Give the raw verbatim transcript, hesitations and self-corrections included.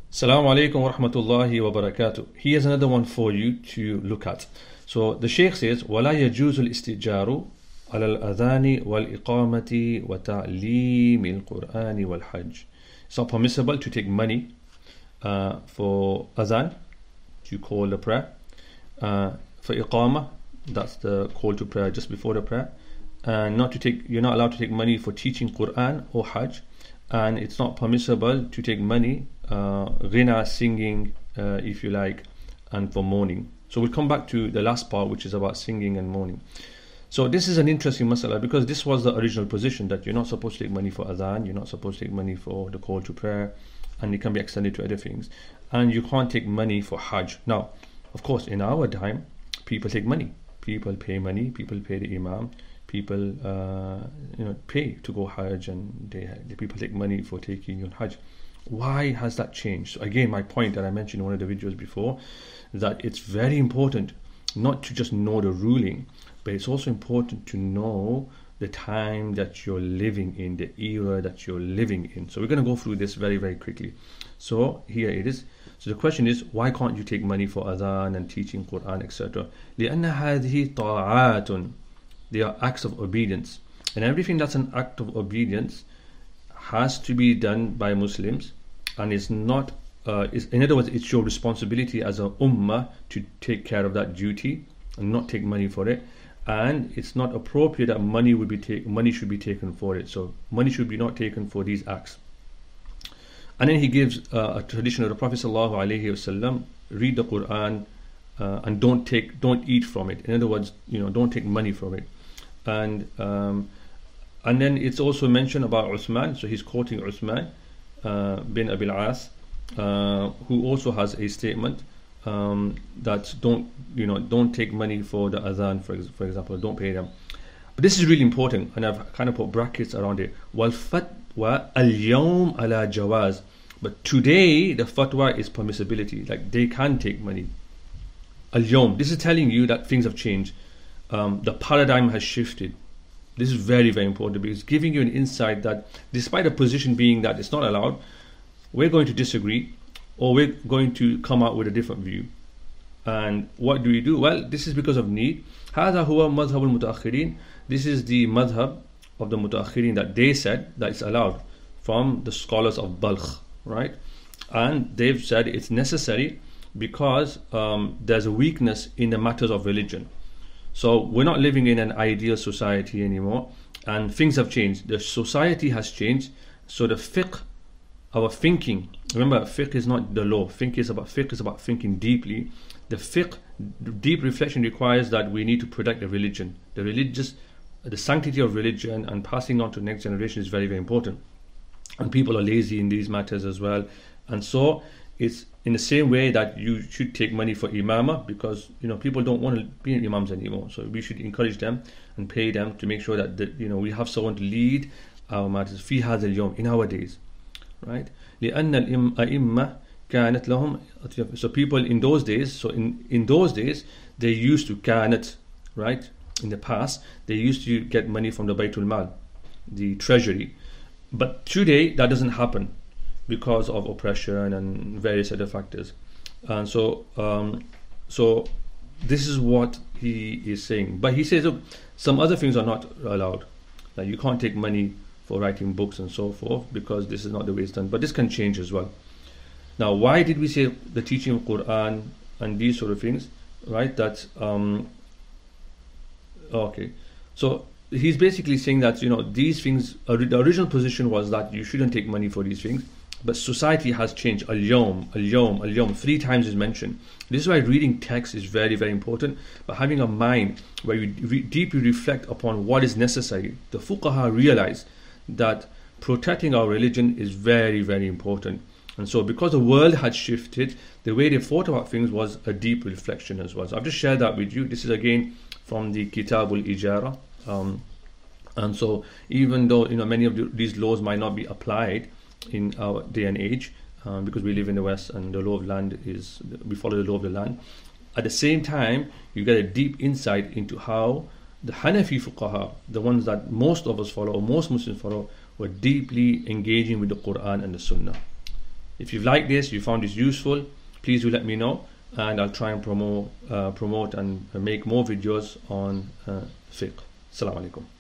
Assalamu alaikum wa rahmatullahi wa barakatuh. Here's another one for you to look at. So the Shaykh says, وَلَا يَجُوزُ الْإِسْتِجَارُ عَلَى الْأَذَانِ وَالْإِقَامَةِ وَتَعْلِيمِ الْقُرْآنِ وَالْحَجِّ. It's not permissible to take money uh, for adhan, to call the prayer, uh, for iqamah, that's the call to prayer just before the prayer, and not to take, you're not allowed to take money for teaching Quran or Hajj, and it's not permissible to take money uh, ghina, singing, uh, if you like, and for mourning. So we'll come back to the last part, which is about singing and mourning. So this is an interesting masala, because this was the original position, that you're not supposed to take money for adhan, you're not supposed to take money for the call to prayer, and it can be extended to other things, and you can't take money for Hajj. Now, of course, in our time, people take money, people pay money, people pay the imam, people uh, you know pay to go Hajj, and they, the people take money for taking on Hajj. Why has that changed? So again, my point that I mentioned in one of the videos before, that it's very important not to just know the ruling, but it's also important to know the time that you're living in, the era that you're living in. So we're going to go through this very, very quickly. So here it is. So the question is, why can't you take money for adhan and teaching Quran, et cetera? لأن هذه طاعات. They are acts of obedience, and everything that's an act of obedience has to be done by Muslims, and it's not uh, is, in other words, it's your responsibility as a ummah to take care of that duty and not take money for it. And it's not appropriate that money would be take, money should be taken for it. So money should be not taken for these acts. And then he gives uh, a tradition of the Prophet sallallahu alaihi wasallam: read the Quran uh, and don't take, don't eat from it. In other words, you know, don't take money from it. And um, and then it's also mentioned about Uthman. So he's quoting Uthman uh, bin Abil As, uh, who also has a statement um, that don't you know don't take money for the adhan, for for example, don't pay them. But this is really important, and I've kind of put brackets around it. Wal fatwa al yawm ala jawaz. But today the fatwa is permissibility, like they can take money. Al yawm. This is telling you that things have changed. Um, the paradigm has shifted. This is very, very important, because it's giving you an insight that despite a position being that it's not allowed, we're going to disagree, or we're going to come out with a different view. And what do we do? Well, this is because of need. هذا هو مذهب المتأخرين. This is the madhab of the mutaakhirin, that they said that it's allowed, from the scholars of Balkh, right? And they've said it's necessary because um, there's a weakness in the matters of religion. So we're not living in an ideal society anymore, and things have changed. The society has changed. So the fiqh, our thinking, remember, fiqh is not the law. Fiqh is about fiqh is about thinking deeply. The fiqh, deep reflection, requires that we need to protect the religion. The religious, the sanctity of religion and passing on to the next generation is very, very important. And people are lazy in these matters as well. And so it's in the same way that you should take money for imamah, because you know people don't want to be imams anymore. So we should encourage them and pay them to make sure that, that you know we have someone to lead our matters في هذا اليوم, in our days, right? لأن الأئمة كانت لهم. So people in those days, so in in those days they used to كانت, right? In the past they used to get money from the Baytul Mal, the treasury. But today that doesn't happen, because of oppression and various other factors. And so um, so this is what he is saying. But he says, look, some other things are not allowed. Like you can't take money for writing books and so forth, because this is not the way it's done. But this can change as well. Now, why did we say the teaching of Quran and these sort of things, right? That um, okay. So he's basically saying that, you know, these things, the original position was that you shouldn't take money for these things. But society has changed. Al-yawm, al-yawm, al-yawm, three times is mentioned. This is why reading text is very, very important. But having a mind where you re- deeply reflect upon what is necessary. The fuqaha realize that protecting our religion is very, very important. And so because the world had shifted, the way they thought about things was a deep reflection as well. So I've just shared that with you. This is again from the Kitabul Ijara. Um, and so even though you know many of the, these laws might not be applied in our day and age, um, because we live in the West and the law of land is, we follow the law of the land. At the same time, you get a deep insight into how the Hanafi fuqaha, the ones that most of us follow, or most Muslims follow, were deeply engaging with the Quran and the Sunnah. If you've liked this, you found this useful, please do let me know, and I'll try and promote, uh, promote and make more videos on uh, fiqh. Assalamu alaikum.